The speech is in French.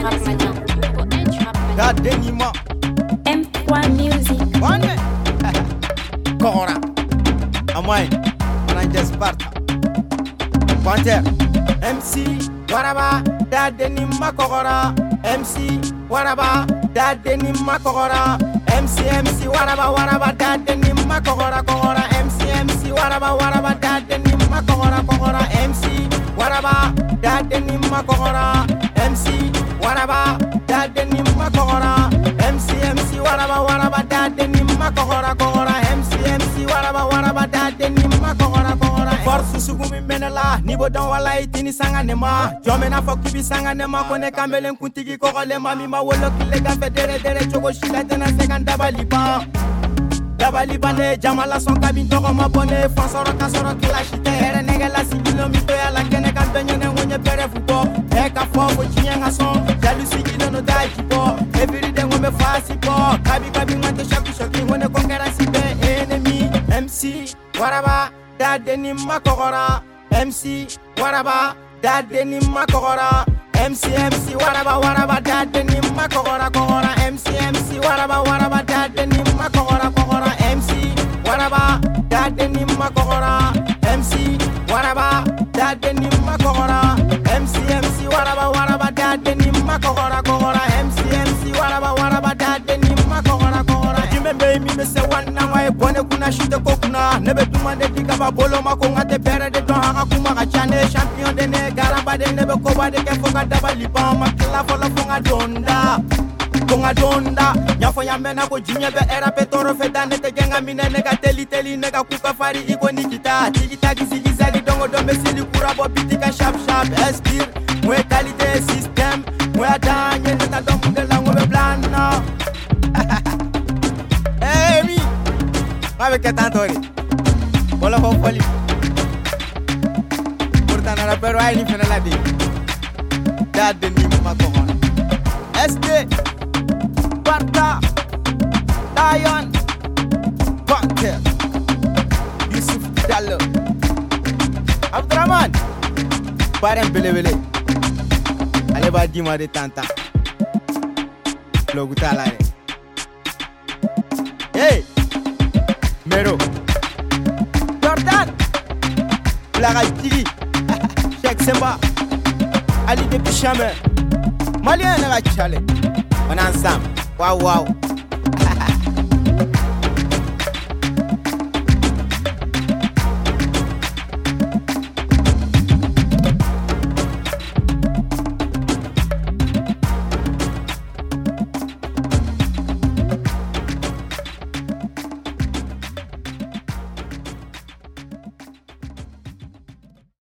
God Denima. M3 Music. One. Corona. Amai. Mananja Sparta. Pointer. MC. Waraba. Da Denima Corona. MC. Waraba. Da Denima Corona. MC waraba da Denima Corona. MC waraba da Denima Corona. MC waraba da Denima Corona. MC waraba da Denima Corona. MC waraba da Denima Corona. MC waraba da Denima Corona. Force sugumi menela nibo don wala itini sanga nema jomena fokibi sanga nema kone kamelen kuntigi kokole mami ma wolo kile ga federe chogo shila tena seganda Dabali bane jamala son kabin toko ma bone fansoro kasoro kila shite here nege la sigilo mi to ya la kene kan benye ne wonye pere fuko e ka fo bo chinyenga son jalu sigilo no dai po every day ngome fasi po kabi ngante shaku ngone kongera sibe enemy MC waraba da Denima Corona. MC waraba da Denima Corona. MC waraba da Denima Corona. MC waraba da Denima Corona. MC waraba da Denima Corona. MC waraba da Denima Corona. MC waraba da Denima Corona. MC waraba da Denima Corona. Jimbe mi me se wana wa bone kuna shite kokuna nebe tumande diga ba bolo makonga te pere de don haka kuma ka chane champion de ne garaba de nebe ko ba de ke foga daba lipa makila fola fonga donda nyafo yamena ko jinye be era petoro fedane te genga minene ka teli ne ka kuka fari iko nikita tikita kizigizali dongo dombe sili kura bo pitika sharp estir mwe qualité système mwe adanye neta dombe de la ngobe blana que tanto ori bola ko foli portana la pero ay ni fena la di da Denima Corona ST Sparta Lion Pointer Yusuf Dallo Abdraman Parem belebele ale ba di ma de tanta logu talare hey Mero Jordan Blaga Tigi Cheikh Semba Ali de Pichame Malien na chale on ensemble wow